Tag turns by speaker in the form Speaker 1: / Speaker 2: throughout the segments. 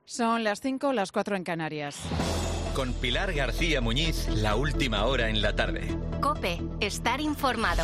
Speaker 1: Son las 5, las 4 en Canarias.
Speaker 2: Con Pilar García Muñiz, la última hora en la tarde.
Speaker 3: COPE, estar informado.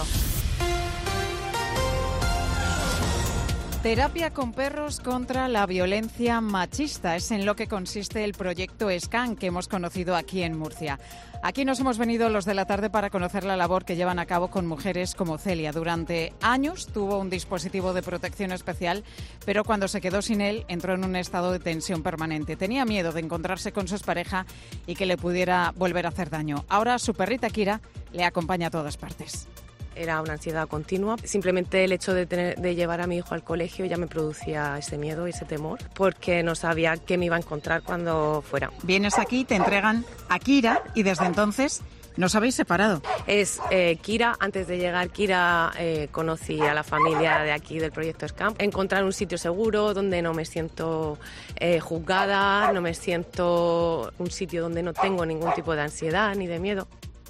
Speaker 1: Terapia con perros contra la violencia machista. Es en lo que consiste el proyecto SCAN que hemos conocido aquí en Murcia. Aquí nos hemos venido los de la tarde para conocer la labor que llevan a cabo con mujeres como Celia. Durante años tuvo un dispositivo de protección especial, pero cuando se quedó sin él entró en un estado de tensión permanente. Tenía miedo de encontrarse con su expareja y que le pudiera volver a hacer daño. Ahora su perrita Kira le acompaña a todas partes.
Speaker 4: Era una ansiedad continua. Simplemente el hecho de llevar a mi hijo al colegio ya me producía ese miedo y ese temor, porque no sabía qué me iba a encontrar cuando fuera.
Speaker 1: Vienes aquí, te entregan a Kira y desde entonces nos habéis separado.
Speaker 4: Es Kira. Antes de llegar Kira conocí a la familia de aquí del proyecto SCAN. Encontrar un sitio seguro donde no me siento juzgada, no me siento un sitio donde no tengo ningún tipo de ansiedad ni de miedo.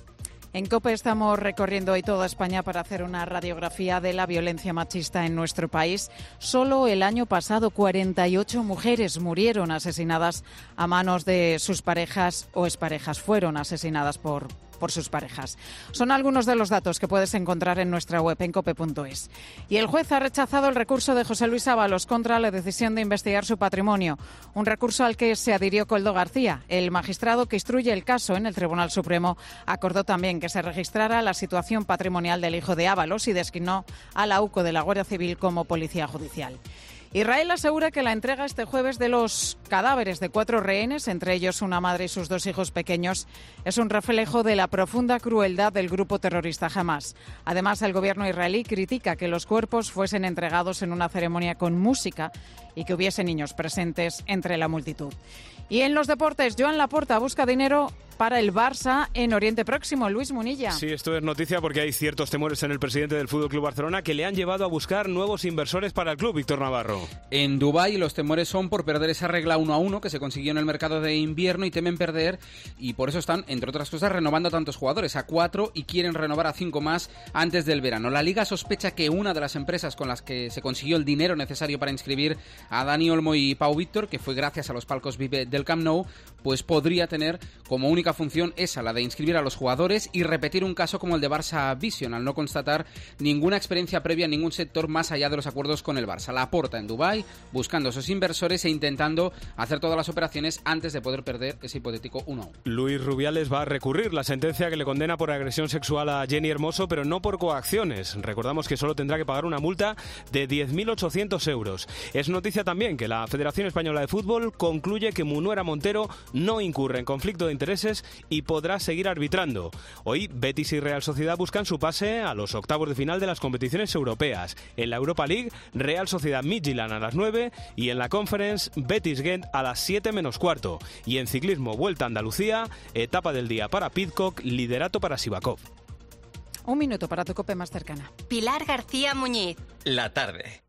Speaker 1: En COPE estamos recorriendo hoy toda España para hacer una radiografía de la violencia machista en nuestro país. Solo el año pasado 48 mujeres murieron asesinadas a manos de sus parejas o exparejas. Fueron asesinadas por sus parejas. Son algunos de los datos que puedes encontrar en nuestra web en cope.es. Y el juez ha rechazado el recurso de José Luis Ábalos contra la decisión de investigar su patrimonio, un recurso al que se adhirió Koldo García. El magistrado que instruye el caso en el Tribunal Supremo acordó también que se registrara la situación patrimonial del hijo de Ábalos y designó a la UCO de la Guardia Civil como policía judicial. Israel asegura que la entrega este jueves de los cadáveres de 4 rehenes, entre ellos una madre y sus 2 hijos pequeños, es un reflejo de la profunda crueldad del grupo terrorista Hamás. Además, el gobierno israelí critica que los cuerpos fuesen entregados en una ceremonia con música y que hubiese niños presentes entre la multitud. Y en los deportes, Joan Laporta busca dinero para el Barça en Oriente Próximo. Luis Munilla.
Speaker 5: Sí, esto es noticia porque hay ciertos temores en el presidente del FC Barcelona que le han llevado a buscar nuevos inversores para el club, Víctor Navarro.
Speaker 6: En Dubái los temores son por perder esa regla 1-1 que se consiguió en el mercado de invierno y temen perder, y por eso están, entre otras cosas, renovando a tantos jugadores, a 4, y quieren renovar a 5 más antes del verano. La Liga sospecha que una de las empresas con las que se consiguió el dinero necesario para inscribir a Dani Olmo y Pau Víctor, que fue gracias a los palcos VIP del Camp Nou, pues podría tener como única función esa, la de inscribir a los jugadores y repetir un caso como el de Barça Vision, al no constatar ninguna experiencia previa en ningún sector más allá de los acuerdos con el Barça. Laporta en Dubái, buscando esos inversores e intentando hacer todas las operaciones antes de poder perder ese hipotético 1-1.
Speaker 5: Luis Rubiales va a recurrir la sentencia que le condena por agresión sexual a Jenny Hermoso, pero no por coacciones. Recordamos que solo tendrá que pagar una multa de 10.800 euros. Es noticia también que la Federación Española de Fútbol concluye que Munuera Montero no incurre en conflicto de intereses y podrá seguir arbitrando. Hoy Betis y Real Sociedad buscan su pase a los octavos de final de las competiciones europeas. En la Europa League, Real Sociedad Midtjylland a las 9 y en la Conference, Betis Ghent a las 7 menos cuarto. Y en ciclismo, Vuelta a Andalucía, etapa del día para Pidcock, liderato para Sivakov.
Speaker 1: Un minuto para tu COPE más cercana.
Speaker 3: Pilar García Muñiz.
Speaker 2: La tarde.